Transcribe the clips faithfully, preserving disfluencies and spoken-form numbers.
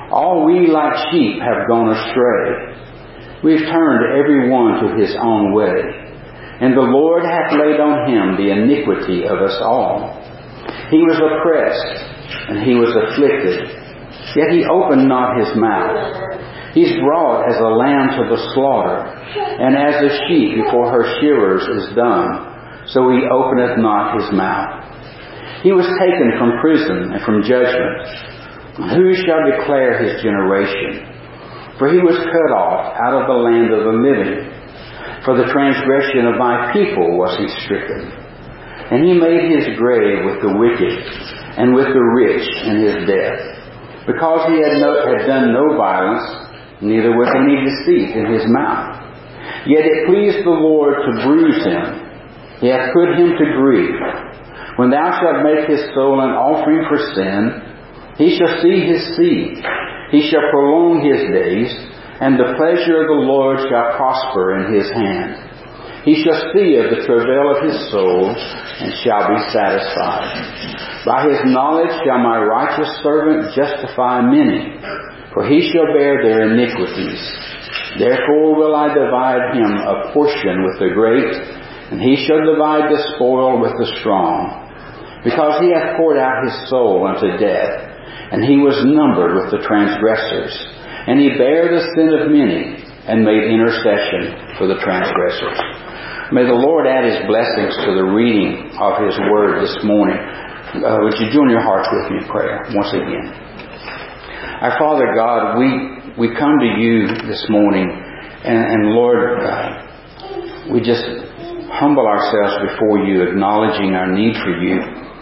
All we like sheep have gone astray. We've turned every one to his own way. And the Lord hath laid on him the iniquity of us all. He was oppressed, and he was afflicted, yet he opened not his mouth. He's brought as a lamb to the slaughter, and as a sheep before her shearers is dumb, so he openeth not his mouth. He was taken from prison and from judgment. Who shall declare his generation? For he was cut off out of the land of the living. For the transgression of my people was he stricken. And he made his grave with the wicked, and with the rich in his death. Because he had, no, had done no violence, neither was any deceit in his mouth. Yet it pleased the Lord to bruise him. He hath put him to grief. When thou shalt make his soul an offering for sin, he shall see his seed. He shall prolong his days, and the pleasure of the Lord shall prosper in his hand. He shall see of the travail of his soul, and shall be satisfied. By his knowledge shall my righteous servant justify many, for he shall bear their iniquities. Therefore will I divide him a portion with the great, and he shall divide the spoil with the strong. Because he hath poured out his soul unto death, and he was numbered with the transgressors. And he bare the sin of many, and made intercession for the transgressors. May the Lord add his blessings to the reading of his word this morning. Uh, would you join your hearts with me in prayer once again? Our Father God, we, we come to you this morning, and, and Lord, uh, we just humble ourselves before you, acknowledging our need for you.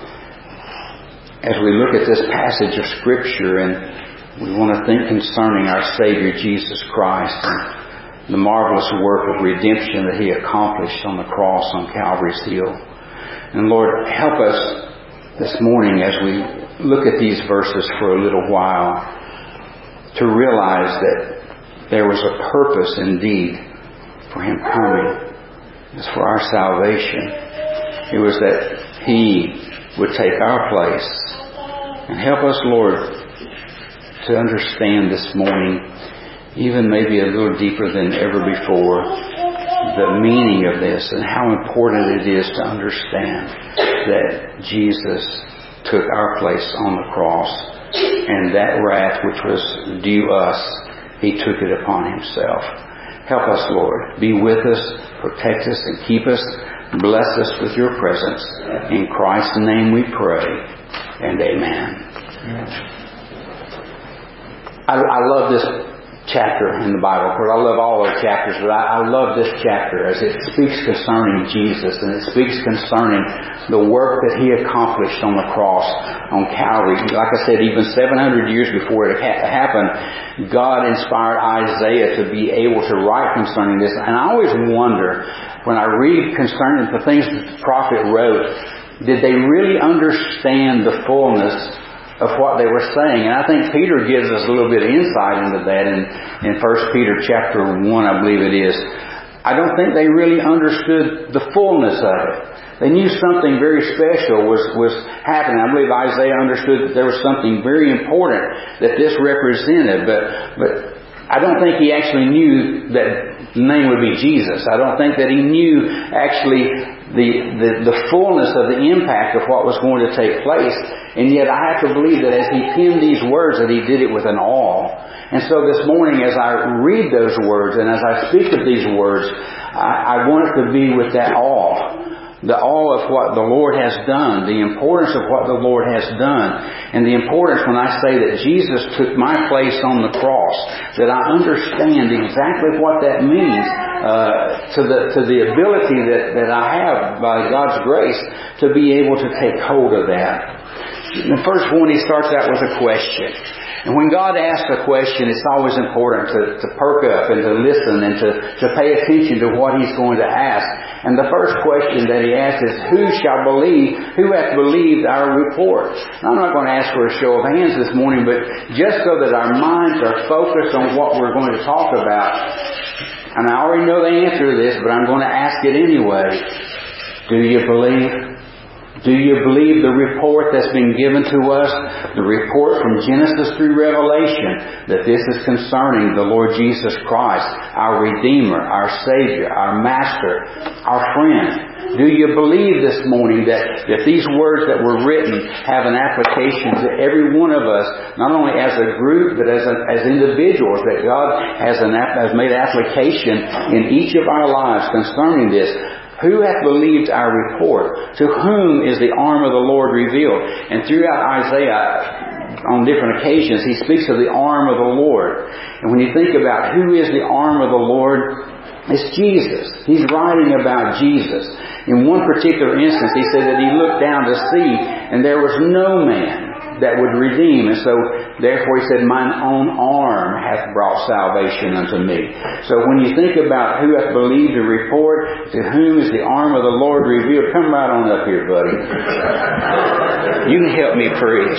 As we look at this passage of Scripture, and we want to think concerning our Savior Jesus Christ and the marvelous work of redemption that he accomplished on the cross on Calvary's hill. And Lord, help us this morning as we look at these verses for a little while to realize that there was a purpose indeed for him coming. It was for our salvation. It was that he would take our place. And help us, Lord, to understand this morning, even maybe a little deeper than ever before, the meaning of this and how important it is to understand that Jesus took our place on the cross, and that wrath which was due us, he took it upon himself. Help us, Lord. Be with us, protect us, and keep us. Bless us with your presence. In Christ's name we pray, and amen. I, I love this chapter in the Bible. Of course, I love all the chapters, but I, I love this chapter as it speaks concerning Jesus, and it speaks concerning the work that he accomplished on the cross on Calvary. Like I said, even seven hundred years before it ha- happened, God inspired Isaiah to be able to write concerning this. And I always wonder, when I read concerning the things that the prophet wrote, did they really understand the fullness of what they were saying? And I think Peter gives us a little bit of insight into that in, in First Peter chapter one, I believe it is. I don't think they really understood the fullness of it. They knew something very special was, was happening. I believe Isaiah understood that there was something very important that this represented, but, but I don't think he actually knew that the name would be Jesus. I don't think that he knew actually the, the, the fullness of the impact of what was going to take place. And yet I have to believe that as he penned these words, that he did it with an awe. And so this morning, as I read those words and as I speak of these words, I, I want it to be with that awe. The awe of what the Lord has done, the importance of what the Lord has done, and the importance when I say that Jesus took my place on the cross, that I understand exactly what that means uh, to the to the ability that, that I have by God's grace to be able to take hold of that. The first one, he starts out with a question. And when God asks a question, it's always important to, to perk up and to listen and to, to pay attention to what he's going to ask. And the first question that he asks is, who shall believe, who hath believed our report? Now, I'm not going to ask for a show of hands this morning, but just so that our minds are focused on what we're going to talk about. And I already know the answer to this, but I'm going to ask it anyway. Do you believe? Do you believe the report that's been given to us? The report from Genesis through Revelation, that this is concerning the Lord Jesus Christ, our Redeemer, our Savior, our Master, our friend. Do you believe this morning that, that these words that were written have an application to every one of us, not only as a group, but as, a, as individuals, that God has, an, has made application in each of our lives concerning this? Who hath believed our report? To whom is the arm of the Lord revealed? And throughout Isaiah, on different occasions, he speaks of the arm of the Lord. And when you think about who is the arm of the Lord, it's Jesus. He's writing about Jesus. In one particular instance, he said that he looked down to see, and there was no man that would redeem. And so, therefore, he said, mine own arm hath brought salvation unto me. So when you think about who hath believed the report, to whom is the arm of the Lord revealed, come right on up here, buddy. You can help me preach.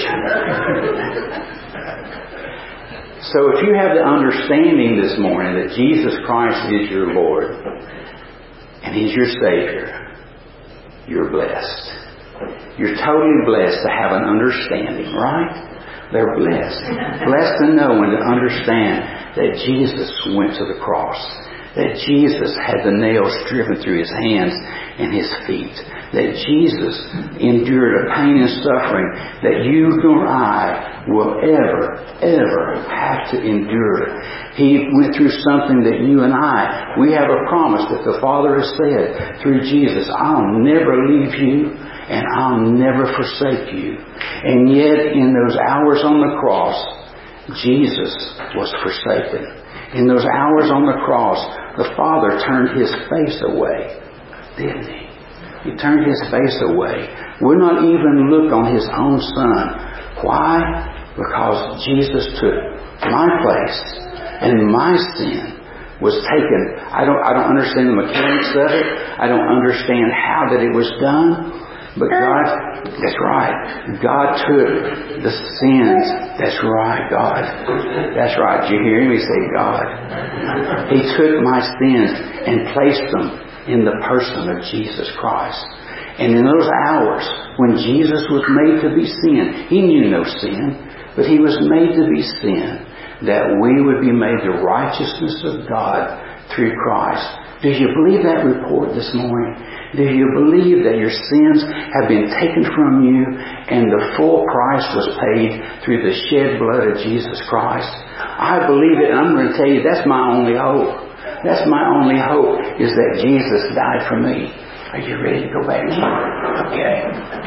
So if you have the understanding this morning that Jesus Christ is your Lord and He's your Savior, you're blessed. You're totally blessed to have an understanding, right? They're blessed. Blessed to know and to understand that Jesus went to the cross. That Jesus had the nails driven through His hands and His feet. That Jesus endured a pain and suffering that you nor I will ever, ever have to endure. He went through something that you and I, we have a promise that the Father has said through Jesus, I'll never leave you and I'll never forsake you. And yet in those hours on the cross, Jesus was forsaken. In those hours on the cross, the Father turned His face away, didn't He? He turned His face away. Would not even look on His own Son. Why? Because Jesus took my place and my sin was taken. I don't, I don't understand the mechanics of it. I don't understand how that it was done. But God, that's right. God took the sins. That's right, God. That's right. Did you hear me say God? He took my sins and placed them in the person of Jesus Christ. And in those hours when Jesus was made to be sin, He knew no sin, but He was made to be sin, that we would be made the righteousness of God through Christ. Do you believe that report this morning? Do you believe that your sins have been taken from you and the full price was paid through the shed blood of Jesus Christ? I believe it, and I'm going to tell you that's my only hope. That's my only hope, is that Jesus died for me. Are you ready to go back to you? Okay.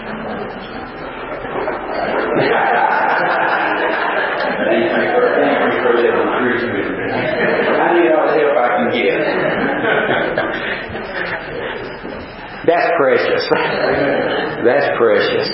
Thank you for, thank you for letting me preach with me. I need all the help I can get. That's precious. That's precious.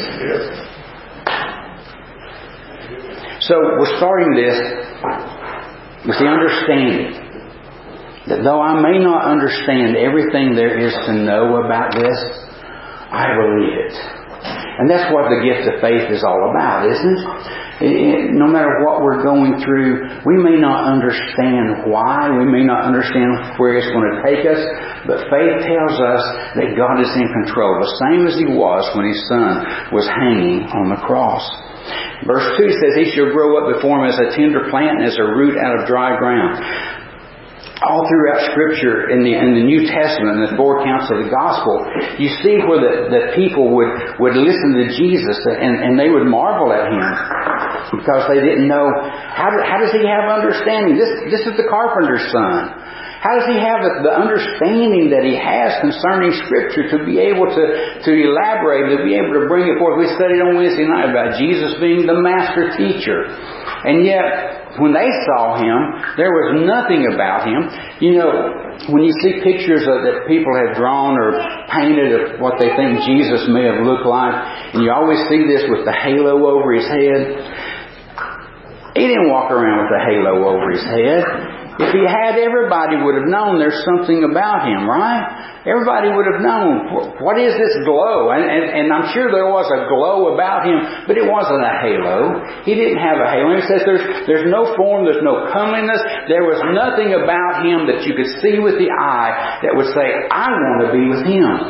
So we're starting this with the understanding that though I may not understand everything there is to know about this, I believe it. And that's what the gift of faith is all about, isn't it? No matter what we're going through, we may not understand why, we may not understand where it's going to take us, but faith tells us that God is in control, the same as He was when His Son was hanging on the cross. Verse two says, He shall grow up before Him as a tender plant and as a root out of dry ground. All throughout Scripture, in the in the New Testament, in the four accounts of the Gospel, you see where the, the people would, would listen to Jesus and, and they would marvel at Him because they didn't know, how, do, how does He have understanding? This, this is the carpenter's son. How does He have the, the understanding that He has concerning Scripture to be able to, to elaborate, to be able to bring it forth? We studied on Wednesday night about Jesus being the master teacher. And yet, when they saw Him, there was nothing about Him. You know, when you see pictures of, that people have drawn or painted of what they think Jesus may have looked like, and you always see this with the halo over His head. He didn't walk around with a halo over His head. If He had, everybody would have known there's something about Him, right? Everybody would have known, what is this glow? And, and, and I'm sure there was a glow about Him, but it wasn't a halo. He didn't have a halo. He says there's, there's no form, there's no comeliness. There was nothing about Him that you could see with the eye that would say, I want to be with Him.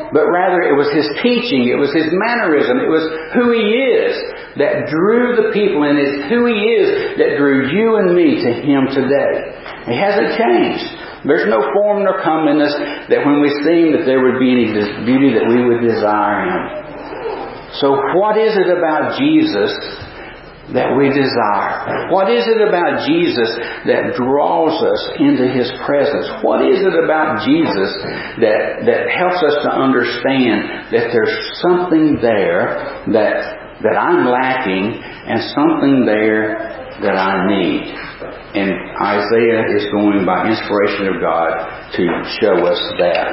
but rather it was His teaching, it was His mannerism, it was who He is that drew the people, and it's who He is that drew you and me to Him today. He hasn't changed. There's no form nor comeliness that when we see Him that there would be any beauty that we would desire Him. So what is it about Jesus that we desire? What is it about Jesus that draws us into His presence? What is it about Jesus that, that helps us to understand that there's something there that, that I'm lacking and something there that I need? And Isaiah is going by inspiration of God to show us that.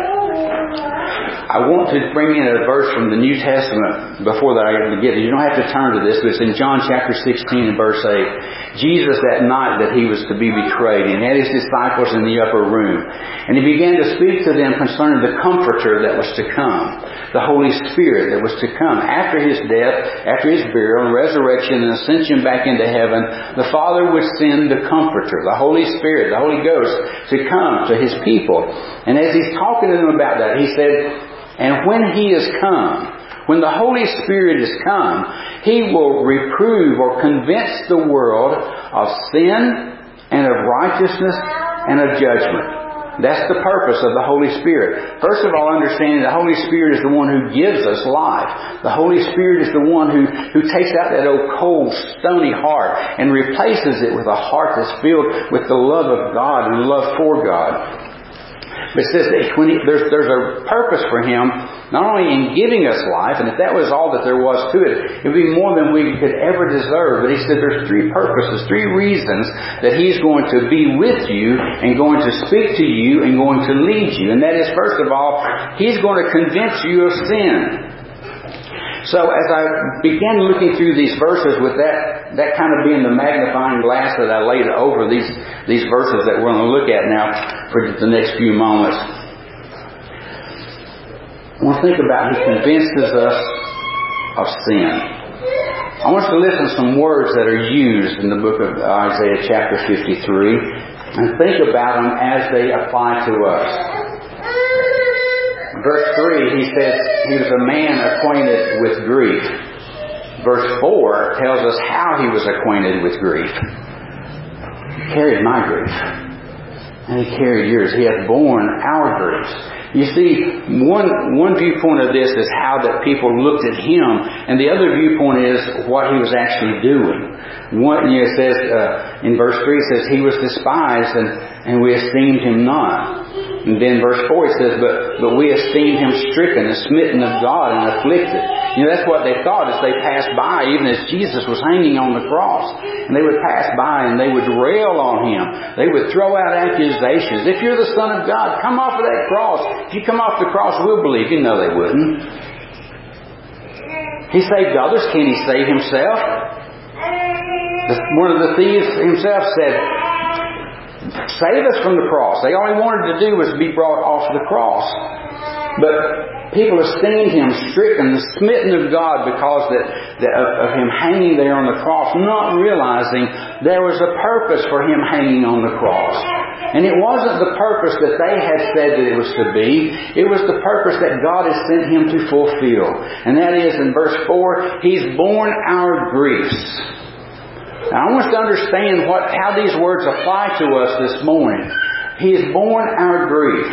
I want to bring in a verse from the New Testament before that I get it. You don't have to turn to this, but it's in John chapter sixteen and verse eight. Jesus, that night that He was to be betrayed, and had His disciples in the upper room. And He began to speak to them concerning the Comforter that was to come, the Holy Spirit that was to come. After His death, after His burial and resurrection and ascension back into heaven, the Father would send the Comforter, the Holy Spirit, the Holy Ghost, to come to His people. And as He's talking to them about that, He said, and when He is come, when the Holy Spirit is come, He will reprove or convince the world of sin and of righteousness and of judgment. That's the purpose of the Holy Spirit. First of all, understanding the Holy Spirit is the one who gives us life. The Holy Spirit is the one who, who takes out that old cold, stony heart and replaces it with a heart that's filled with the love of God and love for God. But it says that when he, there's, there's a purpose for Him, not only in giving us life, and if that was all that there was to it, it would be more than we could ever deserve. But He said there's three purposes, three reasons that He's going to be with you and going to speak to you and going to lead you. And that is, first of all, He's going to convince you of sin. So as I began looking through these verses with that, that kind of being the magnifying glass that I laid over these, these verses that we're going to look at now for the next few moments, I want to think about He convinces us of sin. I want us to listen to some words that are used in the book of Isaiah chapter fifty-three and think about them as they apply to us. Verse three, He says He was a man acquainted with grief. Verse four tells us how He was acquainted with grief. He carried my grief. And He carried yours. He hath borne our griefs. You see, one one viewpoint of this is how that people looked at Him, and the other viewpoint is what He was actually doing. One, you know, it says uh, in verse three, it says He was despised, and, and we esteemed Him not. And then verse four, it says, but, but we esteemed Him stricken and smitten of God and afflicted. You know, that's what they thought as they passed by, even as Jesus was hanging on the cross. And they would pass by and they would rail on Him. They would throw out accusations. If you're the Son of God, come off of that cross. If you come off the cross, we'll believe you. No, they wouldn't. He saved others. Can He save Himself? One of the thieves himself said, save us from the cross. They all He wanted to do was be brought off the cross. But people esteemed Him stricken, smitten of God because that, that of, of Him hanging there on the cross, not realizing there was a purpose for Him hanging on the cross. And it wasn't the purpose that they had said that it was to be. It was the purpose that God has sent Him to fulfill. And that is in verse four, He's borne our griefs. Now I want us to understand what, how these words apply to us this morning. He has borne our grief.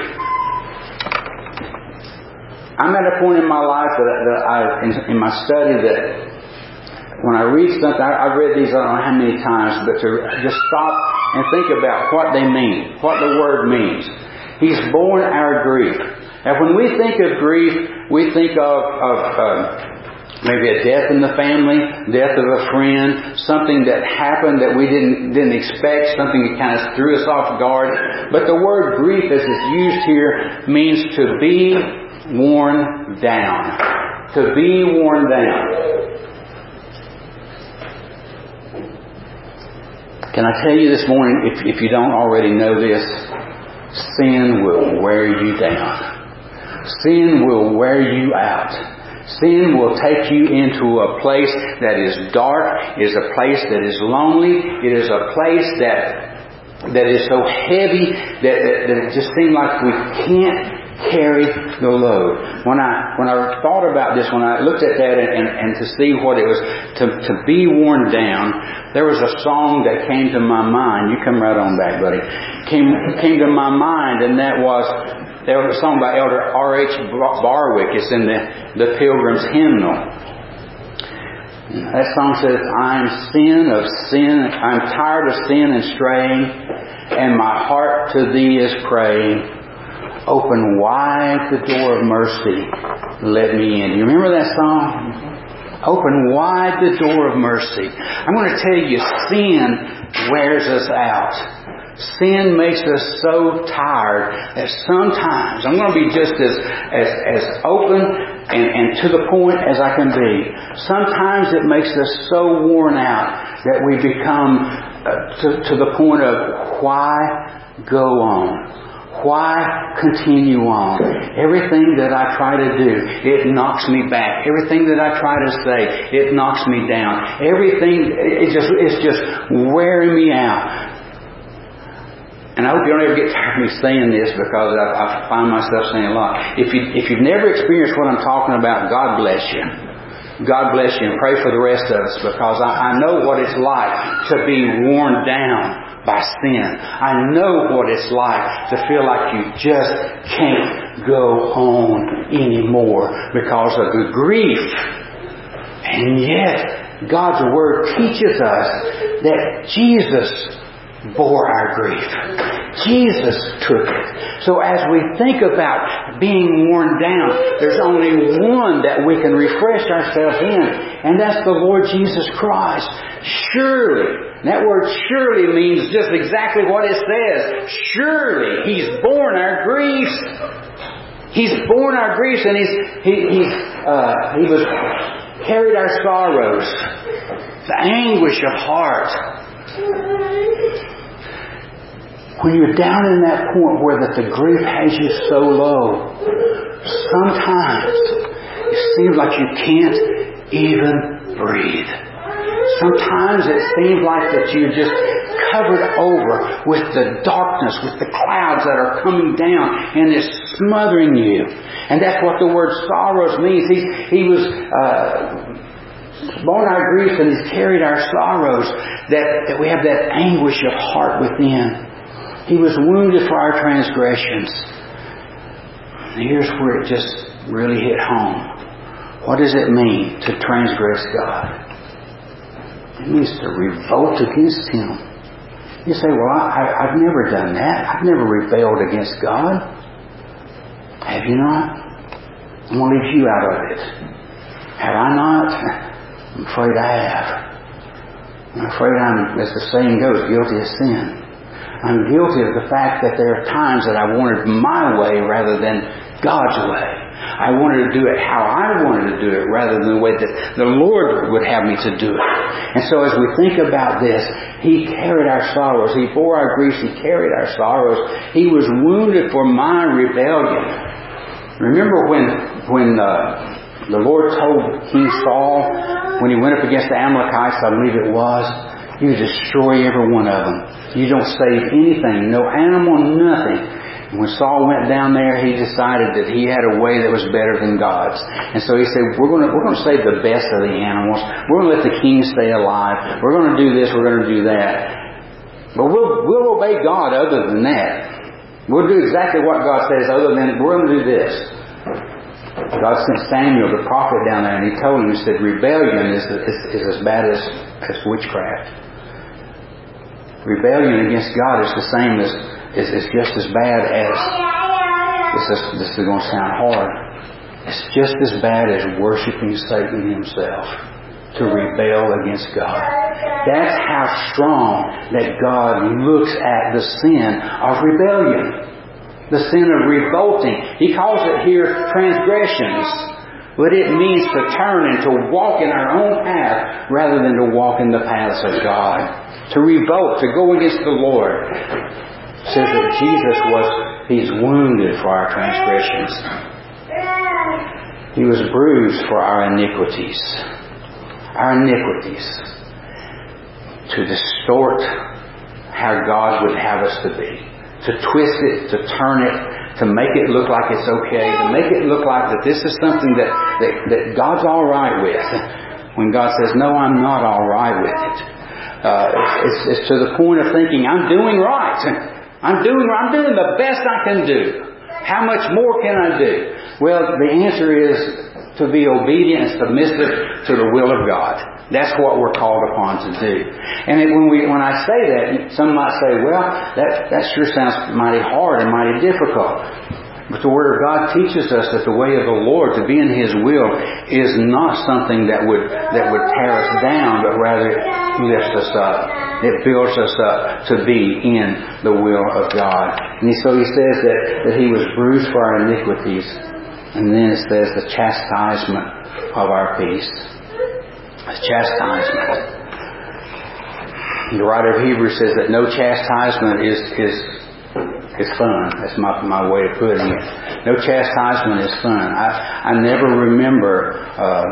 I'm at a point in my life that, that I, in, in my study, that when I read something, I, I've read these I don't know how many times, but to just stop and think about what they mean, what the word means. He's borne our grief. Now when we think of grief, we think of, of uh, maybe a death in the family, death of a friend, something that happened that we didn't didn't expect, something that kind of threw us off guard. But the word grief, as it's used here, means to be worn down. To be worn down. Can I tell you this morning, if, if you don't already know this, sin will wear you down. Sin will wear you out. Sin will take you into a place that is dark, is a place that is lonely, it is a place that that is so heavy that, that, that it just seems like we can't carry the load. When I when I thought about this, when I looked at that and, and, and to see what it was, to, to be worn down, there was a song that came to my mind. You come right on back, buddy. Came came to my mind, and that was, there was a song by Elder R H Barwick. It's in the, the Pilgrim's Hymnal. That song says, I'm sin of sin, I'm tired of sin and straying, and my heart to Thee is praying. Open wide the door of mercy, let me in. You remember that song? Open wide the door of mercy. I'm going to tell you, sin wears us out. Sin makes us so tired that sometimes, I'm going to be just as, as, as open and, and to the point as I can be. Sometimes it makes us so worn out that we become uh, to, to the point of, why go on? Why continue on? Everything that I try to do, it knocks me back. Everything that I try to say, it knocks me down. Everything, it just, it's just wearing me out. And I hope you don't ever get tired of me saying this, because I, I find myself saying a lot. If, you, if you've never experienced what I'm talking about, God bless you. God bless you, and pray for the rest of us, because I, I know what it's like to be worn down by sin. I know what it's like to feel like you just can't go on anymore because of the grief. And yet, God's Word teaches us that Jesus bore our grief. Jesus took it. So as we think about being worn down, there's only one that we can refresh ourselves in, and that's the Lord Jesus Christ. Surely, that word surely means just exactly what it says. Surely He's borne our griefs. He's borne our griefs, and He's He He's uh, He was carried our sorrows, the anguish of heart. When you're down in that point where that the grief has you so low, sometimes it seems like you can't even breathe. Sometimes it seems like that you're just covered over with the darkness, with the clouds that are coming down, and it's smothering you. And that's what the word sorrows means. He, he was uh, borne our griefs, and He's carried our sorrows, that, that we have that anguish of heart within. He was wounded for our transgressions. And here's where it just really hit home. What does it mean to transgress God? It means to revolt against Him. You say, well, I, I've never done that. I've never rebelled against God. Have you not? I'm going to leave you out of it. Have I not? I'm afraid I have. I'm afraid I'm, as the saying goes, guilty of sin. I'm guilty of the fact that there are times that I wanted my way rather than God's way. I wanted to do it how I wanted to do it rather than the way that the Lord would have me to do it. And so as we think about this, He carried our sorrows. He bore our griefs. He carried our sorrows. He was wounded for my rebellion. Remember when when uh, the Lord told King Saul, when he went up against the Amalekites, I believe it was, you destroy every one of them. You don't save anything, no animal, nothing. When Saul went down there, he decided that he had a way that was better than God's. And so he said, we're going to, we're going to save the best of the animals. We're going to let the king stay alive. We're going to do this. We're going to do that. But we'll, we'll obey God other than that. We'll do exactly what God says other than we're going to do this. God sent Samuel, the prophet, down there, and He told him, He said, rebellion is, is, is as bad as, as witchcraft. Rebellion against God is the same as, is, is just as bad as, this is, this is going to sound hard, it's just as bad as worshiping Satan himself, to rebel against God. That's how strong that God looks at the sin of rebellion. The sin of revolting. He calls it here transgressions. But it means to turn and to walk in our own path rather than to walk in the paths of God. To revolt, to go against the Lord. It says that Jesus was, He's wounded for our transgressions. He was bruised for our iniquities. Our iniquities. To distort how God would have us to be. To twist it, to turn it, to make it look like it's okay, to make it look like that this is something that, that, that God's all right with. When God says, no, I'm not all right with it. Uh, it's, it's to the point of thinking, I'm doing right. I'm doing, I'm doing the best I can do. How much more can I do? Well, the answer is to be obedient and submissive to the will of God. That's what we're called upon to do. And when we, when I say that, some might say, well, that, that sure sounds mighty hard and mighty difficult. But the Word of God teaches us that the way of the Lord, to be in His will, is not something that would, that would tear us down, but rather it lifts us up. It builds us up to be in the will of God. And so He says that, that He was bruised for our iniquities. And then it says the chastisement of our peace. The chastisement. The writer of Hebrews says that no chastisement is is is fun. That's my my way of putting it. No chastisement is fun. I I never remember uh,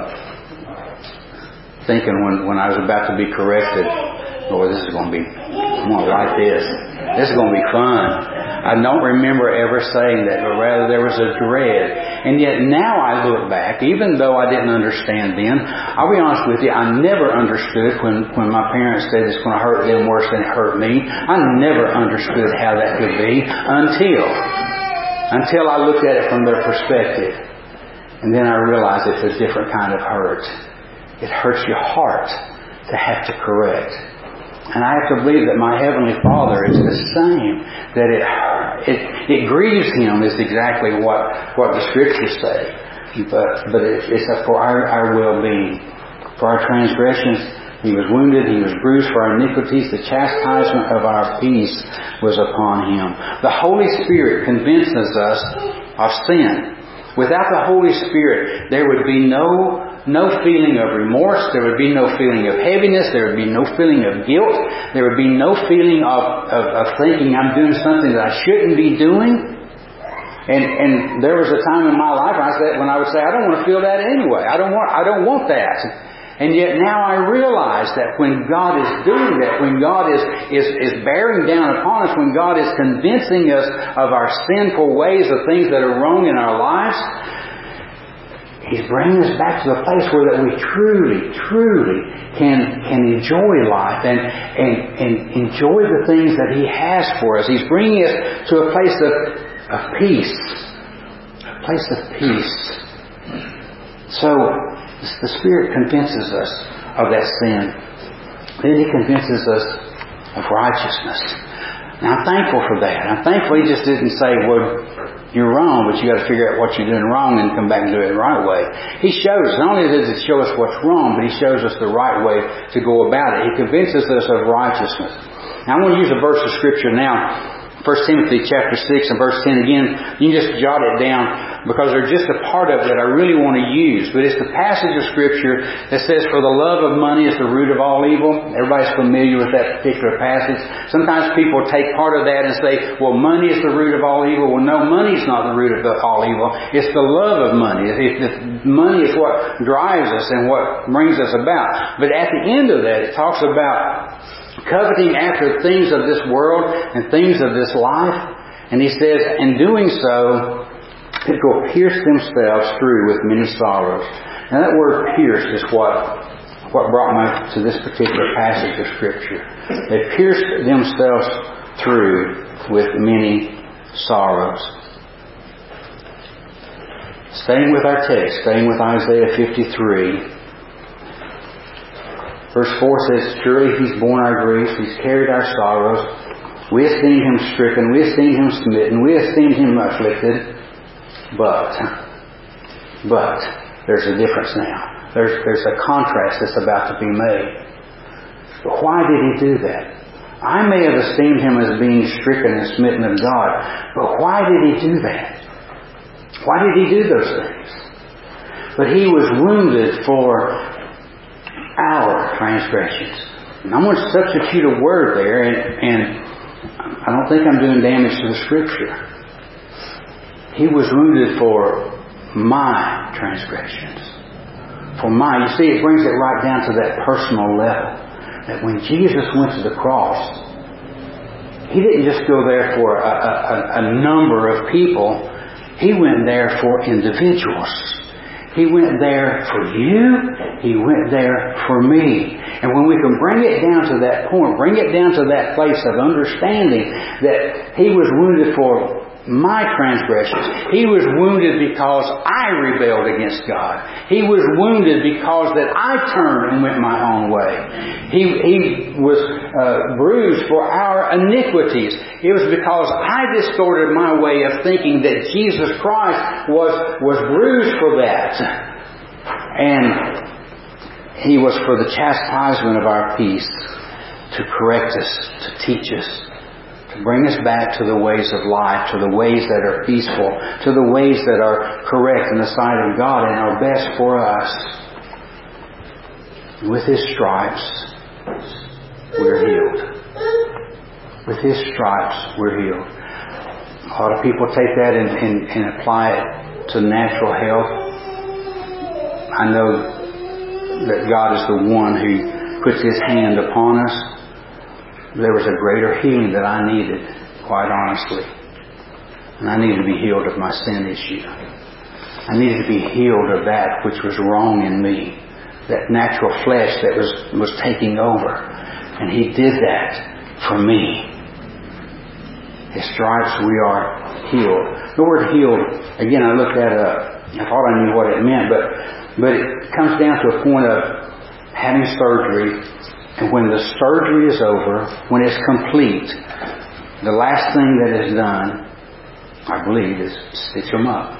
thinking when when I was about to be corrected, Lord, this is going to be, I'm going to write this. This is going to be fun. I don't remember ever saying that, but rather there was a dread. And yet now I look back, even though I didn't understand then, I'll be honest with you, I never understood when, when my parents said it's going to hurt them worse than it hurt me. I never understood how that could be until, until I looked at it from their perspective. And then I realized it's a different kind of hurt. It hurts your heart to have to correct. And I have to believe that my Heavenly Father is the same. That it it, it grieves Him is exactly what, what the Scriptures say. But but it, it's for our, our well-being. For our transgressions, He was wounded, He was bruised. For our iniquities, the chastisement of our peace was upon Him. The Holy Spirit convinces us of sin. Without the Holy Spirit, there would be no no feeling of remorse. There would be no feeling of heaviness. There would be no feeling of guilt. There would be no feeling of, of, of thinking I'm doing something that I shouldn't be doing. And and there was a time in my life when I said when I would say I don't want to feel that anyway. I don't want I don't want that. And yet now I realize that when God is doing that, when God is, is, is bearing down upon us, when God is convincing us of our sinful ways, of things that are wrong in our lives, He's bringing us back to the place where that we truly, truly can, can enjoy life and, and, and enjoy the things that He has for us. He's bringing us to a place of, of peace. A place of peace. So, the Spirit convinces us of that sin. Then He convinces us of righteousness. Now I'm thankful for that. I'm thankful He just didn't say, well, you're wrong, but you got to figure out what you're doing wrong and come back and do it the right way. He shows, not only does He show us what's wrong, but He shows us the right way to go about it. He convinces us of righteousness. Now I'm going to use a verse of Scripture now. First Timothy chapter six and verse ten again. You can just jot it down because they're just a part of it that I really want to use. But it's the passage of Scripture that says, for the love of money is the root of all evil. Everybody's familiar with that particular passage. Sometimes people take part of that and say, well, money is the root of all evil. Well, no, money is not the root of all evil. It's the love of money. If, if money is what drives us and what brings us about. But at the end of that, it talks about coveting after things of this world and things of this life. And he says, in doing so, it will pierce themselves through with many sorrows. Now that word pierce is what, what brought me to this particular passage of Scripture. They pierced themselves through with many sorrows. Staying with our text, staying with Isaiah fifty-three. Verse four says, surely He's borne our griefs, He's carried our sorrows. We esteemed Him stricken, we esteemed Him smitten, we esteemed Him afflicted. But, but, there's a difference now. There's, there's a contrast that's about to be made. But why did He do that? I may have esteemed Him as being stricken and smitten of God, but why did He do that? Why did He do those things? But He was wounded for our transgressions. And I'm going to substitute a word there, and, and I don't think I'm doing damage to the Scripture. He was wounded for my transgressions. For my, you see, it brings it right down to that personal level. That when Jesus went to the cross, He didn't just go there for a, a, a number of people. He went there for individuals. He went there for you. He went there for me. And when we can bring it down to that point, bring it down to that place of understanding that He was wounded for my transgressions. He was wounded because I rebelled against God. He was wounded because that I turned and went my own way. He, he was uh, bruised for our iniquities. It was because I distorted my way of thinking that Jesus Christ was, was bruised for that. And He was for the chastisement of our peace, to correct us, to teach us, to bring us back to the ways of life, to the ways that are peaceful, to the ways that are correct in the sight of God and are best for us. With His stripes, we're healed. With His stripes, we're healed. A lot of people take that and, and, and apply it to natural health. I know that God is the one who puts His hand upon us. There was a greater healing that I needed, quite honestly. And I needed to be healed of my sin issue. I needed to be healed of that which was wrong in me. That natural flesh that was, was taking over. And He did that for me. His stripes we are healed. The word healed, again, I looked that up. I thought I knew what it meant, but, but it comes down to a point of having surgery. And when the surgery is over, when it's complete, the last thing that is done, I believe, is stitch them up.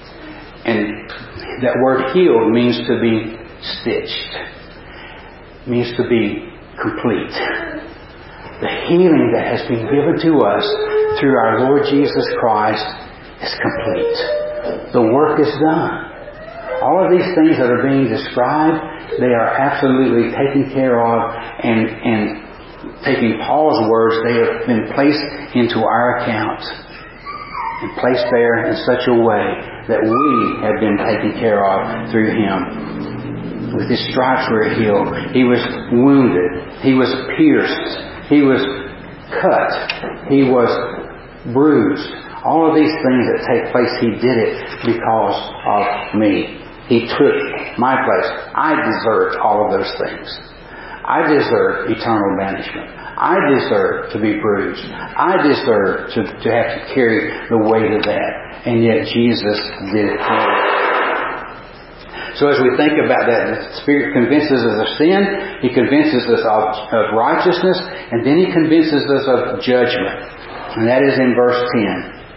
And that word healed means to be stitched. It means to be complete. The healing that has been given to us through our Lord Jesus Christ is complete. The work is done. All of these things that are being described, they are absolutely taken care of, and, and taking Paul's words, they have been placed into our account and placed there in such a way that we have been taken care of through Him. With His stripes we're healed. He was wounded. He was pierced. He was cut. He was bruised. All of these things that take place, He did it because of me. He took my place. I deserved all of those things. I deserve eternal banishment. I deserve to be bruised. I deserve to, to have to carry the weight of that. And yet Jesus did it for me. So as we think about that, the Spirit convinces us of sin. He convinces us of, of righteousness. And then He convinces us of judgment. And that is in verse ten.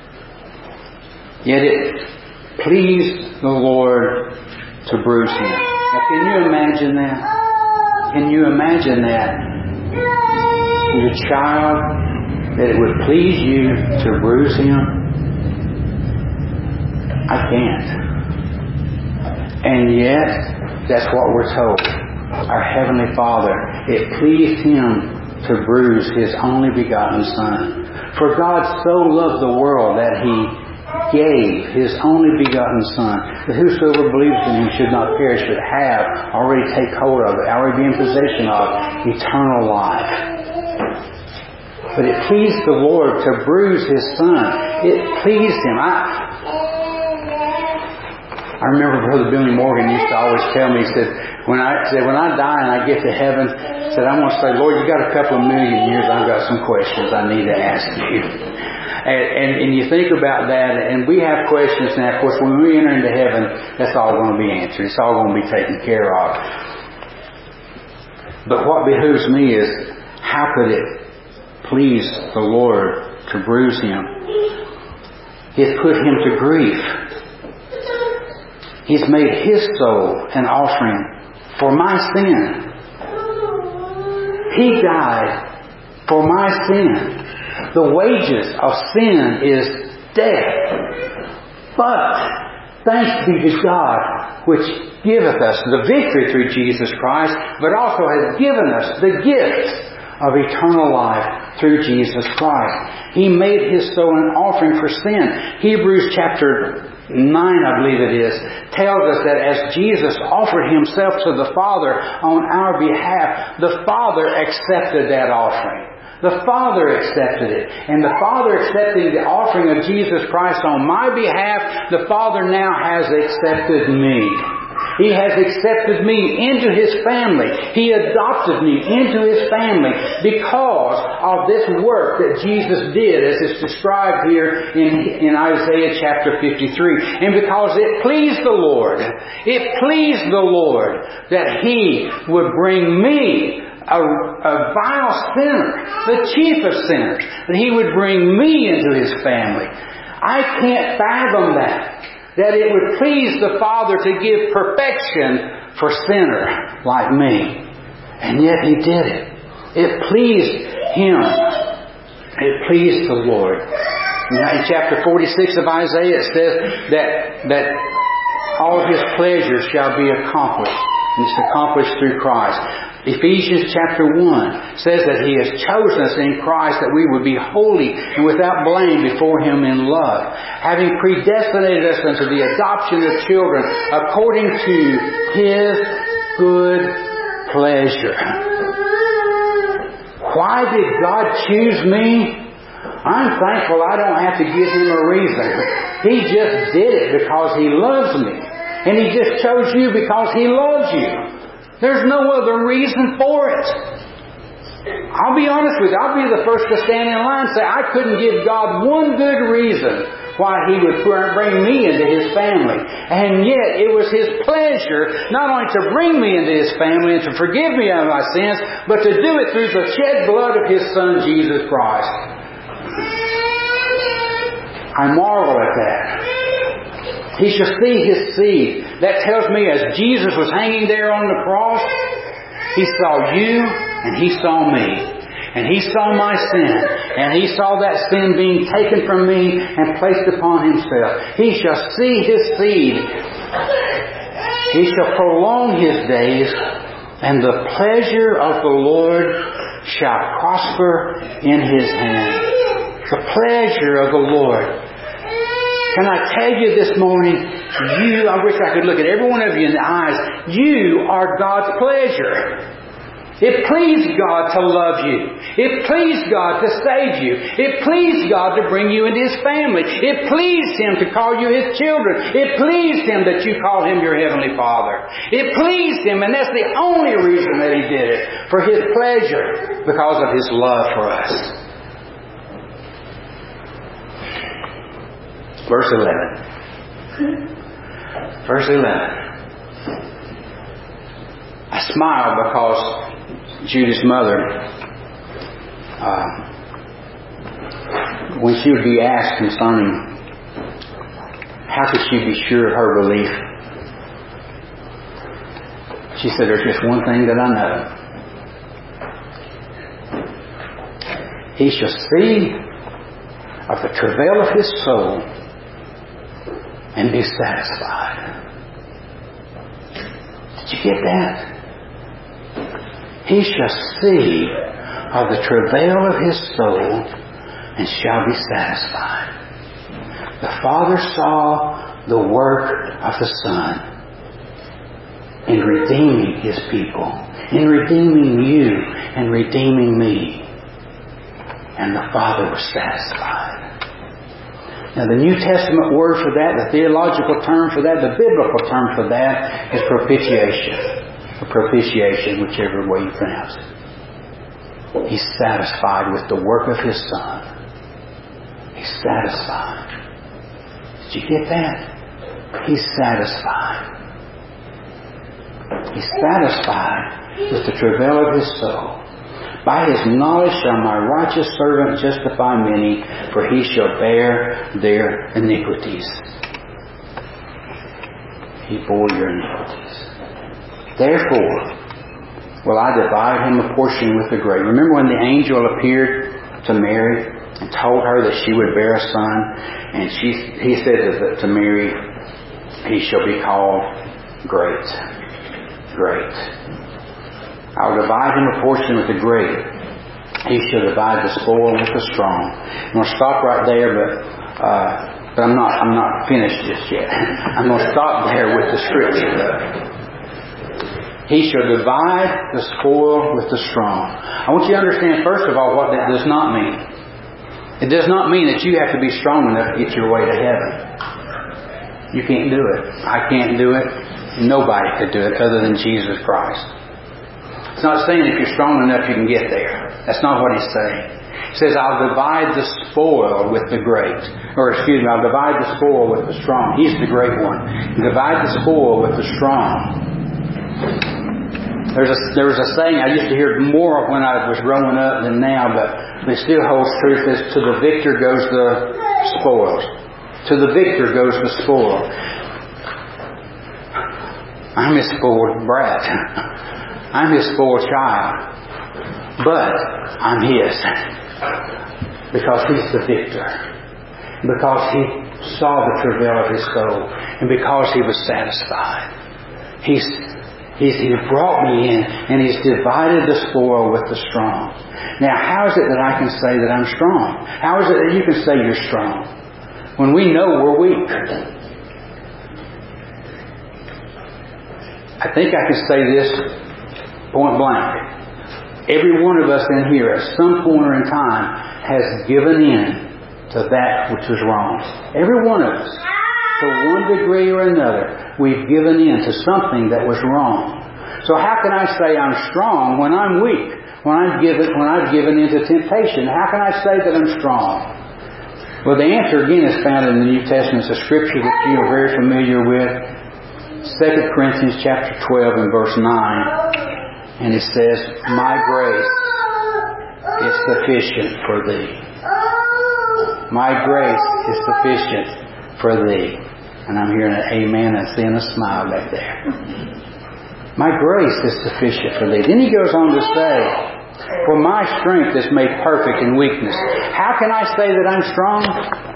Yet it pleased the Lord to bruise Him. Now, can you imagine that? Can you imagine that? Your child, that it would please you to bruise him? I can't. And yet, that's what we're told. Our Heavenly Father, it pleased Him to bruise His only begotten Son. For God so loved the world that He gave His only begotten Son, that whosoever believes in Him should not perish, but have, already take hold of, already be in possession of, eternal life. But it pleased the Lord to bruise His Son. It pleased Him. I, I remember Brother Billy Morgan used to always tell me, he said, when I said, when I die and I get to heaven, he said, I'm going to say, Lord, you got a couple of million years, I've got some questions I need to ask you. And, and, and you think about that, and we have questions now. Of course, when we enter into heaven, that's all going to be answered. It's all going to be taken care of. But what behooves me is, how could it please the Lord to bruise Him? It put Him to grief. He's made His soul an offering for my sin. He died for my sin. The wages of sin is death. But thanks be to God, which giveth us the victory through Jesus Christ, but also has given us the gift of eternal life through Jesus Christ. He made His soul an offering for sin. Hebrews chapter nine, I believe it is, tells us that as Jesus offered Himself to the Father on our behalf, the Father accepted that offering. The Father accepted it. And the Father accepting the offering of Jesus Christ on my behalf, the Father now has accepted me. He has accepted me into His family. He adopted me into His family because of this work that Jesus did, as it's described here in, in Isaiah chapter fifty-three. And because it pleased the Lord, it pleased the Lord that He would bring me, a, a vile sinner, the chief of sinners, that He would bring me into His family. I can't fathom that. That it would please the Father to give perfection for a sinner like me. And yet He did it. It pleased Him. It pleased the Lord. Now in chapter forty-six of Isaiah it says that, that all of His pleasures shall be accomplished. And it's accomplished through Christ. Ephesians chapter one says that He has chosen us in Christ that we would be holy and without blame before Him in love, having predestinated us unto the adoption of children according to His good pleasure. Why did God choose me? I'm thankful I don't have to give Him a reason. He just did it because He loves me. And He just chose you because He loves you. There's no other reason for it. I'll be honest with you. I'll be the first to stand in line and say I couldn't give God one good reason why He would bring me into His family. And yet it was His pleasure not only to bring me into His family and to forgive me of my sins, but to do it through the shed blood of His Son Jesus Christ. I marvel at that. He shall see His seed. That tells me as Jesus was hanging there on the cross, He saw you and He saw me. And He saw my sin. And He saw that sin being taken from me and placed upon Himself. He shall see His seed. He shall prolong His days. And the pleasure of the Lord shall prosper in His hand. The pleasure of the Lord. Can I tell you this morning, you, I wish I could look at every one of you in the eyes, you are God's pleasure. It pleased God to love you. It pleased God to save you. It pleased God to bring you into His family. It pleased Him to call you His children. It pleased Him that you call Him your Heavenly Father. It pleased Him, and that's the only reason that He did it, for His pleasure, because of His love for us. Verse eleven. Verse eleven. I smile because Judy's mother, uh, when she would be asked concerning how could she be sure of her belief, she said, there's just one thing that I know. He shall see of the travail of His soul and be satisfied. Did you get that? He shall see of the travail of His soul and shall be satisfied. The Father saw the work of the Son in redeeming His people, in redeeming you and redeeming me. And the Father was satisfied. Now the New Testament word for that, the theological term for that, the biblical term for that is propitiation. Or propitiation, whichever way you pronounce it. He's satisfied with the work of His Son. He's satisfied. Did you get that? He's satisfied. He's satisfied with the travail of His soul. By His knowledge shall my righteous servant justify many, for he shall bear their iniquities. He bore your iniquities. Therefore will I divide him a portion with the great. Remember when the angel appeared to Mary and told her that she would bear a son, and she, he said to Mary, he shall be called great. Great. I'll divide him a portion with the great. He shall divide the spoil with the strong. I'm going to stop right there, but uh, but I'm not I'm not finished just yet. I'm going to stop there with the scripture. He shall divide the spoil with the strong. I want you to understand, first of all, what that does not mean. It does not mean that you have to be strong enough to get your way to heaven. You can't do it. I can't do it. Nobody could do it other than Jesus Christ. It's not saying if you're strong enough you can get there. That's not what He's saying. He says, I'll divide the spoil with the great. Or excuse me, I'll divide the spoil with the strong. He's the great one. Divide the spoil with the strong. There's a, there was a saying I used to hear more when I was growing up than now, but it still holds truth. Is to the victor goes the spoils. To the victor goes the spoil. I'm His spoiled brat. I'm His spoiled child. But I'm His. Because He's the victor. Because He saw the travail of His soul. And because He was satisfied. He's He's, he's brought me in and He's divided the spoil with the strong. Now, how is it that I can say that I'm strong? How is it that you can say you're strong when we know we're weak? I think I can say this point blank. Every one of us in here at some point in time has given in to that which was wrong. Every one of us. To one degree or another, we've given in to something that was wrong. So how can I say I'm strong when I'm weak? When I've given, when I've given in to temptation? How can I say that I'm strong? Well, the answer again is found in the New Testament. It's a scripture that you are very familiar with. Second Corinthians chapter twelve and verse nine. And it says, my grace is sufficient for thee. My grace is sufficient for thee. And I'm hearing an amen and seeing a smile back there. My grace is sufficient for thee. Then he goes on to say, for my strength is made perfect in weakness. How can I say that I'm strong?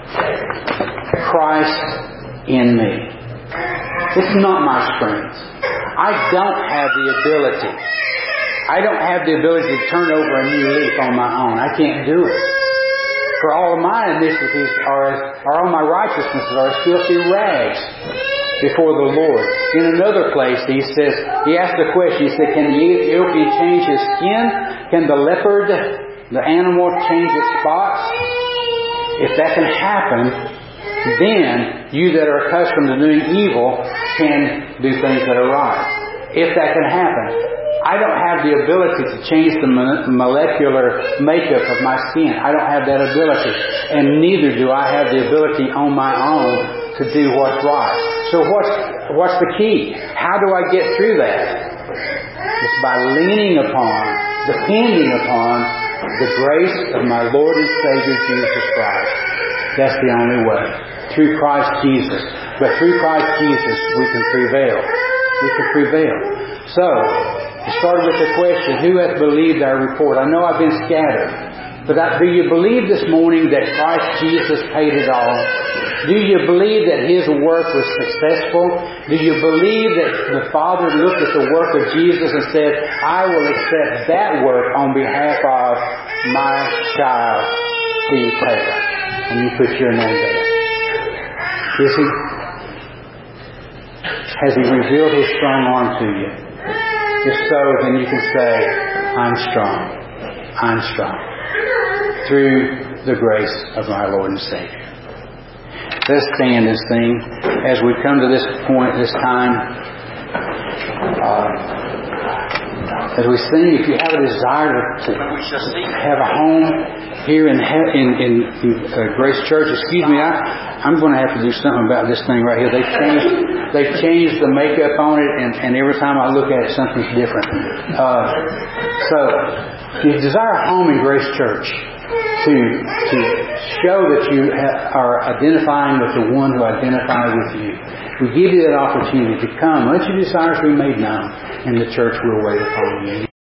Christ in me. It's not my strength. I don't have the ability. I don't have the ability to turn over a new leaf on my own. I can't do it. For all of my iniquities are, as, are all my righteousnesses are as filthy rags before the Lord. In another place, he says, he asked the question, he said, can the Ethiopian change his skin? Can the leopard, the animal, change its spots? If that can happen, then you that are accustomed to doing evil can do things that are right. If that can happen. I don't have the ability to change the molecular makeup of my skin. I don't have that ability. And neither do I have the ability on my own to do what's right. So what's, what's the key? How do I get through that? It's by leaning upon, depending upon the grace of my Lord and Savior Jesus Christ. That's the only way. Through Christ Jesus. But through Christ Jesus we can prevail. We can prevail. So, it started with the question, who hath believed our report? I know I've been scattered. But do you believe this morning that Christ Jesus paid it all? Do you believe that His work was successful? Do you believe that the Father looked at the work of Jesus and said, I will accept that work on behalf of my child, Steve Taylor? And you put your name there. Is He? Has He revealed His strong arm to you? If so, then you can say, I'm strong. I'm strong. Through the grace of my Lord and Savior. Let's stand and sing. As we come to this point, this time, uh, as we sing, if you have a desire to have a home here in in, in, in uh, Grace Church, excuse me, I, I'm going to have to do something about this thing right here. They've changed, they've changed the makeup on it, and, and every time I look at it, something's different. Uh, so, if you desire a home in Grace Church, to to show that you ha- are identifying with the one who identified with you, we give you that opportunity to come. Let your desires be made known, and the church will wait upon you.